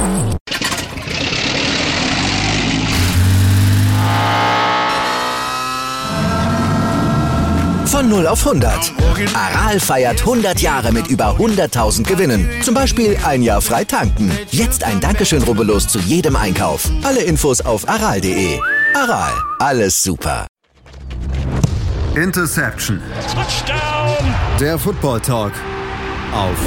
Von 0 auf 100. Aral feiert 100 Jahre mit über 100.000 Gewinnen. Zum Beispiel ein Jahr frei tanken. Jetzt ein Dankeschön, rubbellos zu jedem Einkauf. Alle Infos auf aral.de. Aral, alles super. Interception. Touchdown. Der Football Talk auf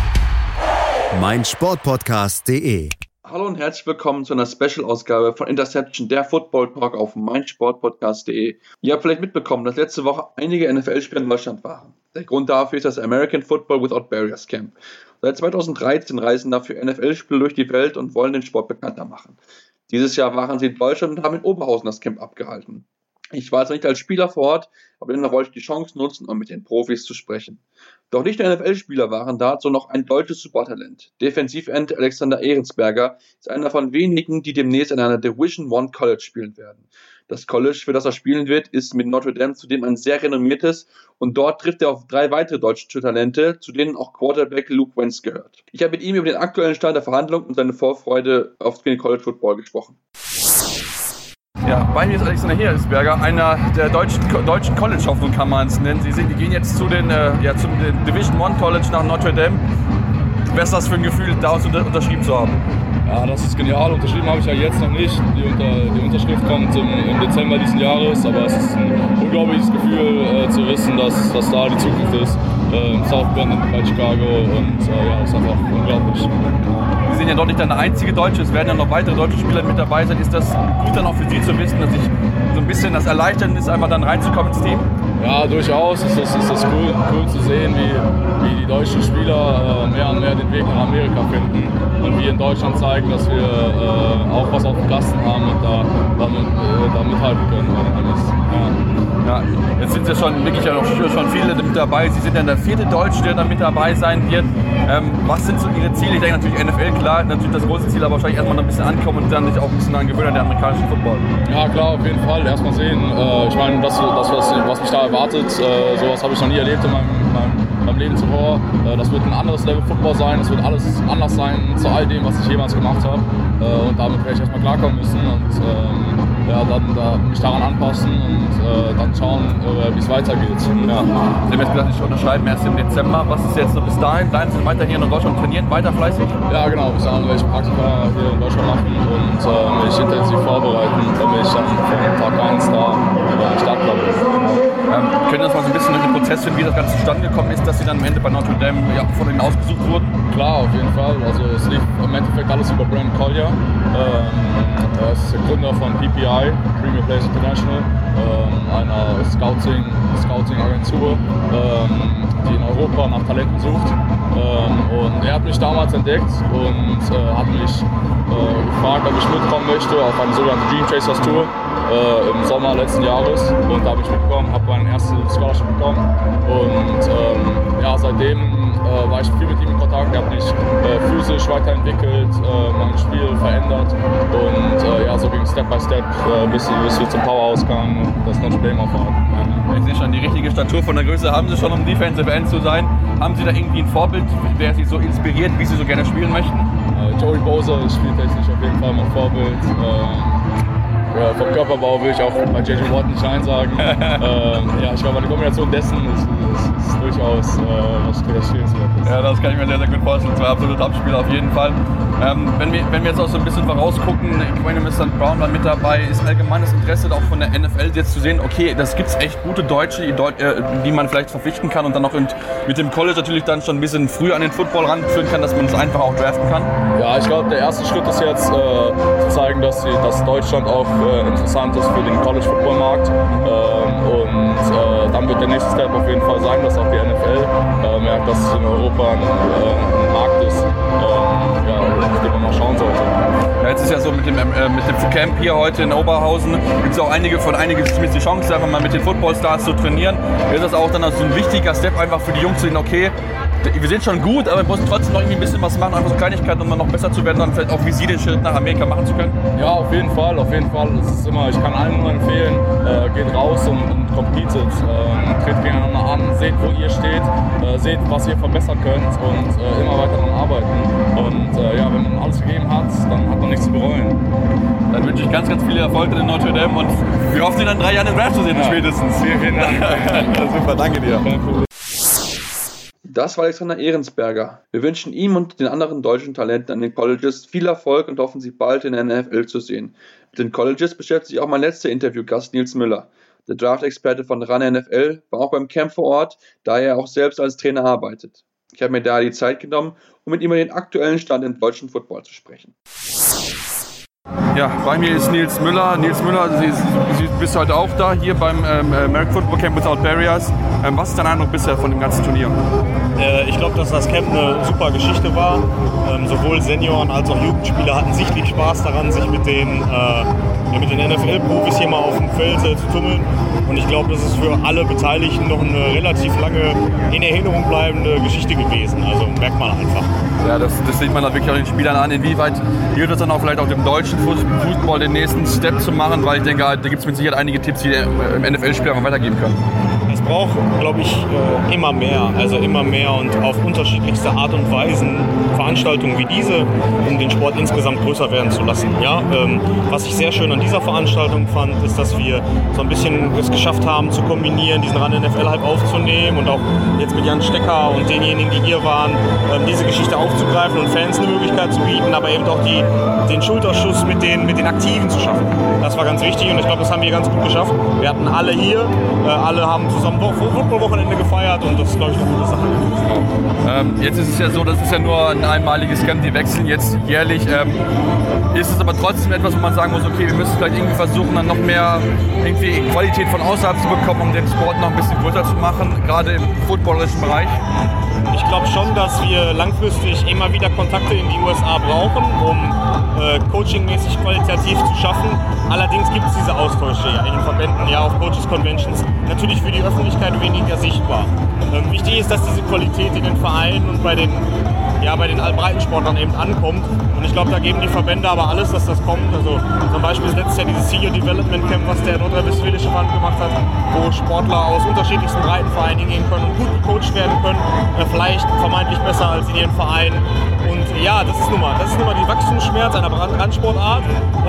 meinsportpodcast.de. Hallo und herzlich willkommen zu einer Special-Ausgabe von Interception, der Football Talk auf meinsportpodcast.de. Ihr habt vielleicht mitbekommen, dass letzte Woche einige NFL-Spieler in Deutschland waren. Der Grund dafür ist das American Football Without Barriers Camp. Seit 2013 reisen dafür NFL-Spieler durch die Welt und wollen den Sport bekannter machen. Dieses Jahr waren sie in Deutschland und haben in Oberhausen das Camp abgehalten. Ich war jetzt nicht als Spieler vor Ort, aber dennoch wollte ich die Chance nutzen, um mit den Profis zu sprechen. Doch nicht nur NFL-Spieler waren da, sondern auch ein deutsches Supertalent. Defensivend Alexander Ehrensberger ist einer von wenigen, die demnächst an einer Division I College spielen werden. Das College, für das er spielen wird, ist mit Notre Dame zudem ein sehr renommiertes und dort trifft er auf 3 weitere deutsche Talente, zu denen auch Quarterback Luke Wentz gehört. Ich habe mit ihm über den aktuellen Stand der Verhandlung und seine Vorfreude auf den College Football gesprochen. Ja, bei mir ist Alexander Ehrensberger, einer der deutschen College-Hoffnung, kann man es nennen. Die gehen jetzt zu den Division I College nach Notre Dame. Was ist das für ein Gefühl, da unterschrieben zu haben? Ja, das ist genial. Unterschrieben habe ich ja jetzt noch nicht. Die Unterschrift kommt im Dezember diesen Jahres, aber es ist ein unglaubliches Gefühl zu wissen, dass da die Zukunft ist. South Bend bei Chicago und es ist einfach unglaublich. Sie sind ja dort nicht der einzige Deutsche, es werden ja noch weitere deutsche Spieler mit dabei sein. Ist das gut dann auch für Sie zu wissen, dass sich so ein bisschen das erleichtern ist, einfach dann reinzukommen ins Team? Ja, durchaus. Es ist cool zu sehen, wie die deutschen Spieler mehr und mehr den Weg nach Amerika finden und wir in Deutschland zeigen, dass wir auch was auf dem Kasten haben und da mithalten können. Ja, jetzt sind ja wirklich schon viele mit dabei. Sie sind dann der 4. Deutsche, der dann mit dabei sein wird. Was sind so Ihre Ziele? Ich denke natürlich NFL, klar, natürlich das große Ziel, aber wahrscheinlich erstmal noch ein bisschen ankommen und dann sich auch ein bisschen daran gewöhnen an den amerikanischen Football. Ja klar, auf jeden Fall. Erstmal sehen. Ich meine, was mich da erwartet, sowas habe ich noch nie erlebt in meinem Leben zuvor. Das wird ein anderes Level Football sein, es wird alles anders sein zu all dem, was ich jemals gemacht habe. Und damit werde ich erstmal klarkommen müssen und dann mich daran anpassen und dann schauen, wie es weitergeht. Ja. Sie haben jetzt gesagt, ich unterschreibe erst im Dezember. Was ist jetzt noch bis dahin? Bleiben Sie weiter hier in Deutschland trainieren, weiter fleißig? Ja genau, bis dahin werde ich Praktika hier in Deutschland machen und mich intensiv vorbereiten, damit ich dann von Tag 1 da Startplan bin. Können Sie uns mal so ein bisschen durch den Prozess finden, wie das Ganze zustande gekommen ist, dass Sie dann am Ende bei Notre Dame von Ihnen ausgesucht wurden? Klar, auf jeden Fall. Also es lief im Endeffekt alles über Brandon Collier. Er ist der Gründer von PPI, Premier Players International, einer Scouting-Agentur, die in Europa nach Talenten sucht. Und er hat mich damals entdeckt und hat mich gefragt, ob ich mitkommen möchte auf eine sogenannte Dream Chasers Tour im Sommer letzten Jahres. Und da habe ich mitbekommen, habe meine erste Scholarship bekommen. Und seitdem war ich viel mit ihm in Kontakt. Er hat mich physisch weiterentwickelt, mein Spiel verändert. Und so ging es Step by Step, bis wir zum Powerhouse kamen und das Notre Dame aufhaben. Ich sehe schon, die richtige Statur von der Größe haben Sie schon, um Defensive End zu sein. Haben Sie da irgendwie ein Vorbild, wer Sie so inspiriert, wie Sie so gerne spielen möchten? Joey Bosa ist spieltechnisch auf jeden Fall mein Vorbild. Vom Körperbau will ich auch bei J.J. Watt nicht Nein sagen. Ich glaube, die Kombination dessen ist durchaus was Stehenswertes. Ja, das kann ich mir sehr, sehr gut vorstellen. 2 absolute Abspieler auf jeden Fall. Wenn wir jetzt auch so ein bisschen vorausgucken, Quinn St. Brown war mit dabei, ist allgemeines Interesse auch von der NFL jetzt zu sehen, okay, das gibt es echt gute Deutsche, die man vielleicht verpflichten kann und dann auch mit dem College natürlich dann schon ein bisschen früh an den Football ranführen kann, dass man es einfach auch draften kann? Ja, ich glaube, der erste Schritt ist jetzt zu zeigen, dass Deutschland auch interessant ist für den College-Football-Markt. Dann wird der nächste Step auf jeden Fall sein, dass auch die NFL merkt, dass es in Europa ein Markt ist, auf den man mal schauen sollte. Ja, jetzt ist ja so mit dem Camp hier heute in Oberhausen, gibt es auch einige zumindest die Chance, einfach mal mit den Footballstars zu trainieren. Ist das auch dann so ein wichtiger Step einfach für die Jungs zu sehen, okay, wir sind schon gut, aber wir müssen trotzdem noch irgendwie ein bisschen was machen, einfach so Kleinigkeiten, um dann noch besser zu werden, dann vielleicht auch wie Sie den Schritt nach Amerika machen zu können? Ja, auf jeden Fall. Es ist immer, ich kann allen nur empfehlen, geht raus und competet, tretet gegeneinander an, seht, wo ihr steht, seht, was ihr verbessern könnt und immer weiter daran arbeiten. Und wenn man alles gegeben hat, dann hat man nichts zu bereuen. Dann wünsche ich ganz, ganz viel Erfolg in Notre Dame und wir hoffen, Sie dann 3 Jahre in Draft zu sehen, spätestens. Vielen Dank. Super, danke dir. Das war Alexander Ehrensberger. Wir wünschen ihm und den anderen deutschen Talenten an den Colleges viel Erfolg und hoffen, sie bald in der NFL zu sehen. Mit den Colleges beschäftigt sich auch mein letzter Interviewgast Nils Müller. Der Draft-Experte von RAN NFL war auch beim Camp vor Ort, da er auch selbst als Trainer arbeitet. Ich habe mir da die Zeit genommen, um mit ihm über den aktuellen Stand im deutschen Football zu sprechen. Ja, bei mir ist Nils Müller. Nils Müller, Sie bist heute auch da, hier beim American Football Camp Without Barriers. Was ist dein Eindruck bisher von dem ganzen Turnier? Ich glaube, dass das Camp eine super Geschichte war. Sowohl Senioren als auch Jugendspieler hatten sichtlich Spaß daran, sich mit den NFL-Profis hier mal auf dem Feld zu tummeln. Und ich glaube, das ist für alle Beteiligten noch eine relativ lange in Erinnerung bleibende Geschichte gewesen. Also merkt man einfach. Ja, das sieht man da wirklich auch den Spielern an. Inwieweit hilft es dann auch vielleicht auch dem deutschen Fußball den nächsten Step zu machen? Weil ich denke, da gibt es mit Sicherheit einige Tipps, die im NFL-Spieler mal weitergeben können. Es braucht, glaube ich, immer mehr und auf unterschiedlichste Art und Weisen Veranstaltungen wie diese, um den Sport insgesamt größer werden zu lassen. Ja? Was ich sehr schön an dieser Veranstaltung fand, ist, dass wir so ein bisschen es geschafft haben zu kombinieren, diesen RAN NFL-Hype aufzunehmen und auch jetzt mit Jan Stecker und denjenigen, die hier waren, diese Geschichte aufzugreifen und Fans eine Möglichkeit zu bieten, aber eben auch den Schulterschuss mit den Aktiven zu schaffen. Das war ganz wichtig und ich glaube, das haben wir ganz gut geschafft. Wir hatten alle hier, alle haben zusammen Football-Wochenende gefeiert und das ist, glaube ich, eine gute Sache. Jetzt ist es ja so, das ist ja nur ein einmaliges Camp, die wechseln jetzt jährlich. Ist es aber trotzdem etwas, wo man sagen muss, okay, wir müssen vielleicht irgendwie versuchen, dann noch mehr irgendwie Qualität von außerhalb zu bekommen, um den Sport noch ein bisschen größer zu machen, gerade im footballerischen Bereich? Ich glaube schon, dass wir langfristig immer wieder Kontakte in die USA brauchen, um coachingmäßig qualitativ zu schaffen. Allerdings gibt es diese Austausche ja in den Verbänden, ja auf Coaches Conventions, natürlich für die Öffentlichkeit weniger sichtbar. Wichtig ist, dass diese Qualität in den Vereinen und bei den Breitensportlern eben ankommt. Und ich glaube, da geben die Verbände aber alles, dass das kommt. Also zum Beispiel letztes Jahr dieses Senior Development Camp, was der Nordrhein-Westfälische Verband gemacht hat, wo Sportler aus unterschiedlichsten Breitenvereinen hingehen können und gut gecoacht werden können, vielleicht vermeintlich besser als in ihren Vereinen. Und ja, das ist nun mal die Wachstumsschmerz einer Randsportart.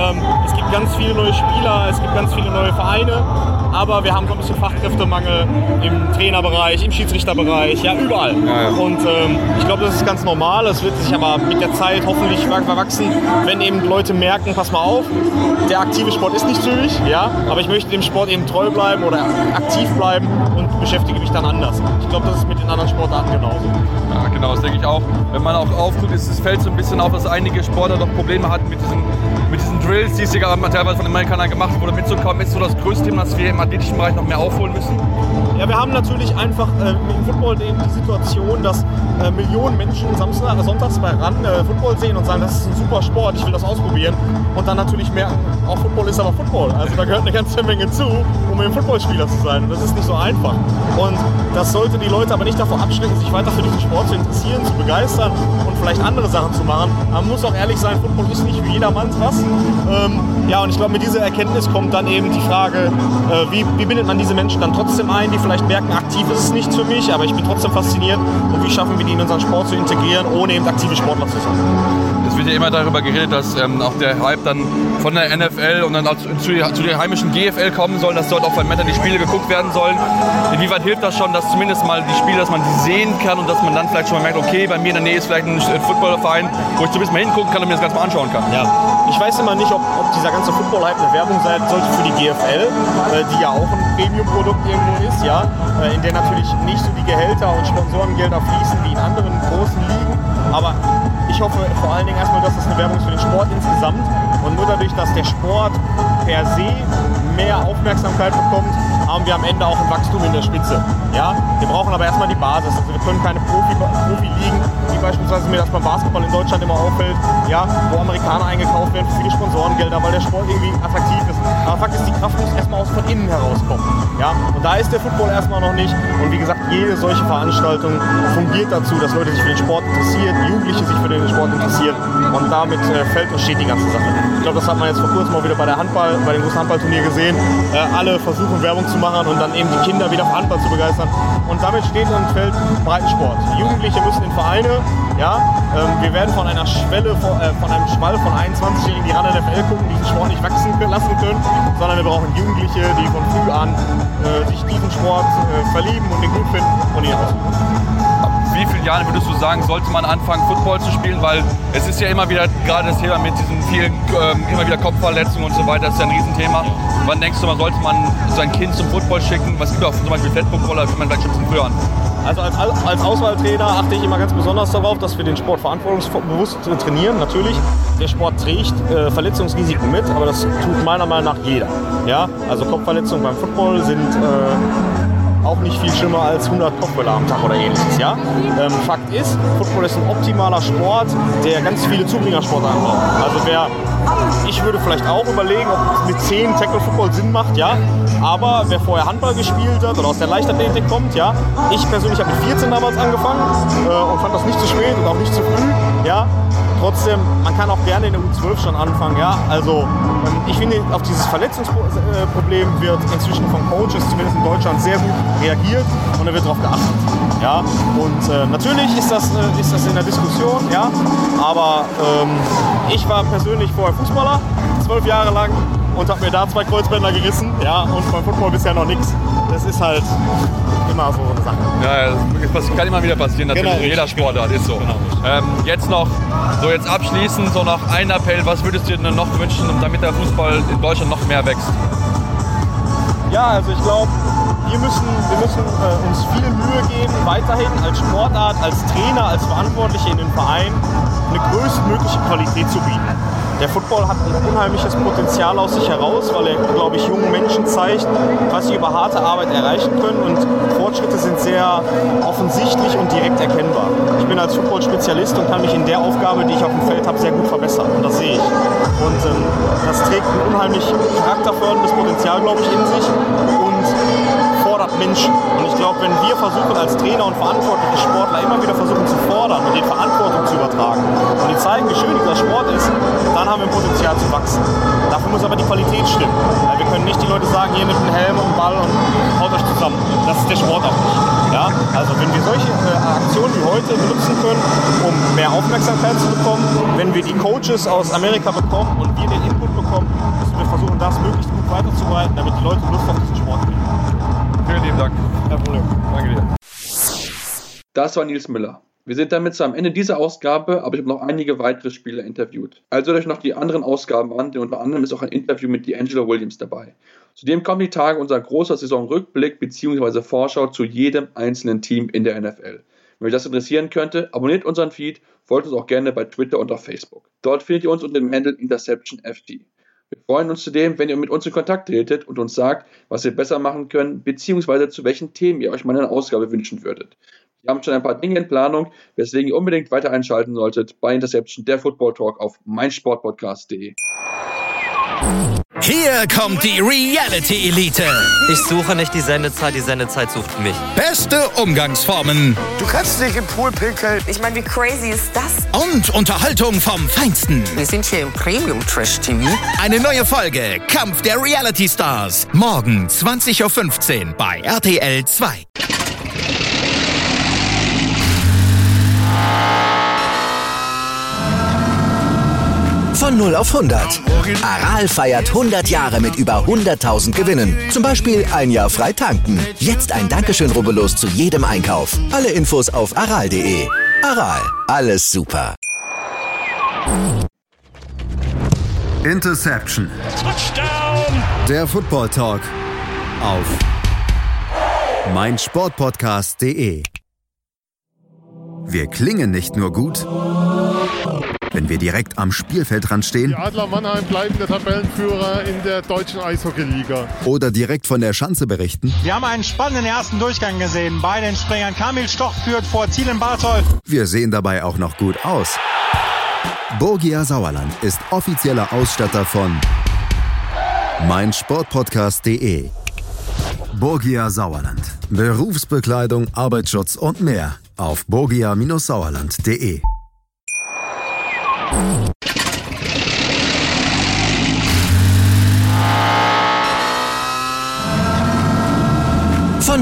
Es gibt ganz viele neue Spieler, es gibt ganz viele neue Vereine, aber wir haben so ein bisschen Fachkräftemangel im Trainerbereich, im Schiedsrichterbereich, ja überall. Ja. Und ich glaube, das ist ganz normal. Es wird sich aber mit der Zeit hoffentlich verwachsen, wenn eben Leute merken, pass mal auf, der aktive Sport ist nicht für mich, ja, aber ich möchte dem Sport eben treu bleiben oder aktiv bleiben und beschäftige mich dann anders. Ich glaube, das ist mit den anderen Sportarten genauso. Ja, genau, das denke ich auch. Wenn man auch aufguckt, fällt so ein bisschen auf, dass einige Sportler doch Probleme hatten mit diesen Drills, die es hier teilweise von den Amerikanern gemacht wurde, mitzukommen. Ist so das größte Thema, dass wir im athletischen Bereich noch mehr aufholen müssen? Ja, wir haben natürlich einfach im Football eben die Situation, dass Millionen Menschen sonntags bei RAN Football sehen und sagen, das ist ein super Sport, ich will das ausprobieren. Und dann natürlich merken, auch Football ist aber Football. Also da gehört eine ganze Menge zu, um eben Footballspieler zu sein. Und das ist nicht so einfach. Und das sollte die Leute aber nicht davor abschrecken, sich weiter für diesen Sport zu interessieren, zu begeistern und vielleicht andere Sachen zu machen. Man muss auch ehrlich sein, Football ist nicht für jedermanns was. Ja, und ich glaube, mit dieser Erkenntnis kommt dann eben die Frage, wie bindet man diese Menschen dann trotzdem ein, die vielleicht merken, aktiv ist es nichts für mich, aber ich bin trotzdem fasziniert. Und wie schaffen wir die in unseren Sport zu integrieren, ohne eben aktive Sportler zu sein? Es wird ja immer darüber geredet, dass auch der Hype dann von der NFL und dann auch zu der heimischen GFL kommen soll, dass dort auch von Meta die Spiele geguckt werden sollen. Inwieweit hilft das schon, dass zumindest mal die Spiele, dass man sie sehen kann und dass man dann vielleicht schon mal merkt, okay, bei mir in der Nähe ist vielleicht ein Footballverein, wo ich zumindest mal hingucken kann und mir das Ganze mal anschauen kann. Ja. Ich weiß immer nicht, ob dieser ganze Football-Hype eine Werbung sein sollte für die GFL, die ja auch ein Premium-Produkt irgendwo ist, ja, in der natürlich nicht so die Gehälter und Sponsorengelder fließen wie in anderen großen Ligen. Aber ich hoffe vor allen Dingen erstmal, dass das eine Werbung ist für den Sport insgesamt und nur dadurch, dass der Sport per se mehr Aufmerksamkeit bekommt, haben wir am Ende auch ein Wachstum in der Spitze. Ja? Wir brauchen aber erstmal die Basis. Also wir können keine Profi-Ligen, wie beispielsweise mir das beim Basketball in Deutschland immer auffällt, ja, wo Amerikaner eingekauft werden für viele Sponsorengelder, weil der Sport irgendwie attraktiv ist. Aber Fakt ist, die Kraft muss erstmal von innen herauskommen. Ja? Und da ist der Football erstmal noch nicht. Und wie gesagt, jede solche Veranstaltung fungiert dazu, dass Leute sich für den Sport interessieren, Jugendliche sich für den Sport interessieren. Und damit fällt und steht die ganze Sache. Ich glaube, das hat man jetzt vor kurzem mal wieder bei dem großen Handballturnier gesehen. Alle versuchen Werbung zu machen und dann eben die Kinder wieder für Handball zu begeistern. Und damit steht und fällt Breitensport. Die Jugendliche müssen in Vereine, ja, wir werden von einer Schwelle, von einem Schwall von 21-Jährigen, die ran NFL gucken, diesen Sport nicht wachsen lassen können, sondern wir brauchen Jugendliche, die von früh an sich diesen Sport verlieben und den gut finden und ihn ausüben. Ab wie vielen Jahren würdest du sagen, sollte man anfangen, Football zu spielen? Weil es ist ja immer wieder, gerade das Thema mit diesen vielen, immer wieder Kopfverletzungen und so weiter, das ist ja ein Riesenthema. Wann denkst du, sollte man sein Kind zum Football schicken? Was gibt es auch zum Beispiel Feldfootballer, wie man vielleicht schon ein bisschen früher an? Also als Auswahltrainer achte ich immer ganz besonders darauf, dass wir den Sport verantwortungsbewusst trainieren. Natürlich, der Sport trägt Verletzungsrisiken mit, aber das tut meiner Meinung nach jeder. Ja? Also Kopfverletzungen beim Football sind auch nicht viel schlimmer als 100 Kopfbälle am Tag oder ähnliches. Ja? Fakt ist, Football ist ein optimaler Sport, der ganz viele Zubringersportarten braucht. Also ich würde vielleicht auch überlegen, ob mit 10 Tackle-Football Sinn macht, ja. Aber wer vorher Handball gespielt hat oder aus der Leichtathletik kommt, ja. Ich persönlich habe mit 14 damals angefangen und fand das nicht zu spät und auch nicht zu früh, ja. Trotzdem, man kann auch gerne in der U12 schon anfangen, ja. Also ich finde, auf dieses Verletzungsproblem wird inzwischen von Coaches, zumindest in Deutschland, sehr gut reagiert und da wird darauf geachtet, ja. Und natürlich ist das in der Diskussion, ja. Aber ich war persönlich vorher Fußballer, 12 Jahre lang und habe mir da 2 Kreuzbänder gerissen, ja. Und beim Football bisher noch nichts. Das ist halt immer so eine Sache. Ja, das kann immer wieder passieren, natürlich, genau, jeder Sportart ist so. Genau. Jetzt abschließend so noch ein Appell, was würdest du dir noch wünschen, damit der Fußball in Deutschland noch mehr wächst? Ja, also ich glaube, wir müssen uns viel Mühe geben, weiterhin als Sportart, als Trainer, als Verantwortliche in den Vereinen eine größtmögliche Qualität zu bieten. Der Football hat ein unheimliches Potenzial aus sich heraus, weil er, glaube ich, jungen Menschen zeigt, was sie über harte Arbeit erreichen können und Fortschritte sind sehr offensichtlich und direkt erkennbar. Ich bin als Football-Spezialist und kann mich in der Aufgabe, die ich auf dem Feld habe, sehr gut verbessern und das sehe ich. Und das trägt ein unheimlich charakterförderndes Potenzial, glaube ich, in sich und fordert Menschen. Und ich glaube, wenn wir versuchen als Trainer und verantwortliche Sportler immer wieder versuchen zu fordern und den Verantwortung zu übertragen und die zeigen, wie schön dieser Sport ist, dann haben wir ein Potenzial zu wachsen. Dafür muss aber die Qualität stimmen. Weil wir können nicht die Leute sagen, hier mit einem Helm und einem Ball und haut euch zusammen. Das ist der Sport auch nicht. Ja? Also wenn wir solche Aktionen wie heute benutzen können, um mehr Aufmerksamkeit zu bekommen, wenn wir die Coaches aus Amerika bekommen und wir den Input bekommen, müssen wir versuchen, das möglichst gut weiterzuleiten, damit die Leute Lust auf diesen Sport kriegen. Vielen lieben Dank. Kein Problem. Danke dir. Das war Nils Müller. Wir sind damit zu am Ende dieser Ausgabe, aber ich habe noch einige weitere Spieler interviewt. Also hört euch noch die anderen Ausgaben an, denn unter anderem ist auch ein Interview mit D'Angelo Williams dabei. Zudem kommen die Tage unser großer Saisonrückblick bzw. Vorschau zu jedem einzelnen Team in der NFL. Wenn euch das interessieren könnte, abonniert unseren Feed, folgt uns auch gerne bei Twitter und auf Facebook. Dort findet ihr uns unter dem Handle InterceptionFT. Wir freuen uns zudem, wenn ihr mit uns in Kontakt tretet und uns sagt, was wir besser machen können, beziehungsweise zu welchen Themen ihr euch mal eine Ausgabe wünschen würdet. Wir haben schon ein paar Dinge in Planung, weswegen ihr unbedingt weiter einschalten solltet bei Interception, der Football Talk auf meinsportpodcast.de. Hier kommt die Reality Elite. Ich suche nicht die Sendezeit sucht mich. Beste Umgangsformen. Du kannst nicht im Pool pinkeln. Ich meine, wie crazy ist das? Und Unterhaltung vom Feinsten. Wir sind hier im Premium Trash TV. Eine neue Folge, Kampf der Reality Stars. Morgen 20.15 Uhr bei RTL 2. Von 0 auf 100. Aral feiert 100 Jahre mit über 100.000 Gewinnen. Zum Beispiel ein Jahr frei tanken. Jetzt ein Dankeschön, rubbellos zu jedem Einkauf. Alle Infos auf aral.de. Aral, alles super. Interception. Touchdown. Der Football Talk auf meinsportpodcast.de. Wir klingen nicht nur gut, wenn wir direkt am Spielfeldrand stehen. Die Adler Mannheim bleiben der Tabellenführer in der deutschen Eishockeyliga. Oder direkt von der Schanze berichten. Wir haben einen spannenden ersten Durchgang gesehen. Bei den Springern Kamil Stoch führt vor Zielen Barthold. Wir sehen dabei auch noch gut aus. Borgia Sauerland ist offizieller Ausstatter von meinsportpodcast.de. Borgia Sauerland. Berufsbekleidung, Arbeitsschutz und mehr auf borgia-sauerland.de.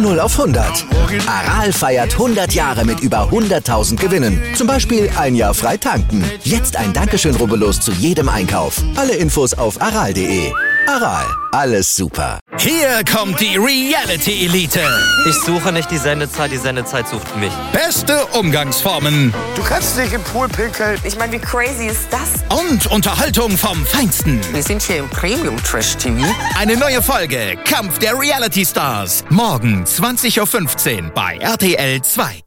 0 auf 100. Aral feiert 100 Jahre mit über 100.000 Gewinnen. Zum Beispiel ein Jahr frei tanken. Jetzt ein Dankeschön, rubbellos zu jedem Einkauf. Alle Infos auf aral.de. Aral, alles super. Hier kommt die Reality Elite. Ich suche nicht die Sendezeit sucht mich. Beste Umgangsformen. Du kannst nicht im Pool pinkeln. Ich meine, wie crazy ist das? Und Unterhaltung vom Feinsten. Wir sind hier im Premium Trash TV. Eine neue Folge Kampf der Reality Stars. Morgen 20.15 Uhr bei RTL 2.